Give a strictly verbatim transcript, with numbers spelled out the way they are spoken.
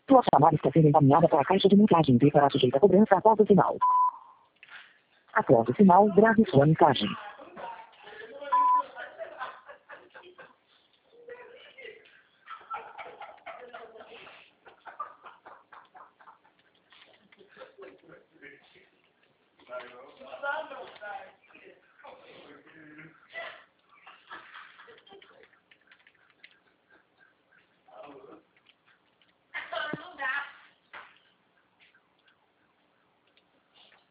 Sua chamada está sendo encaminhada para a caixa de mensagem e será sujeita a cobrança após o sinal. Após o sinal, grave sua mensagem. Right.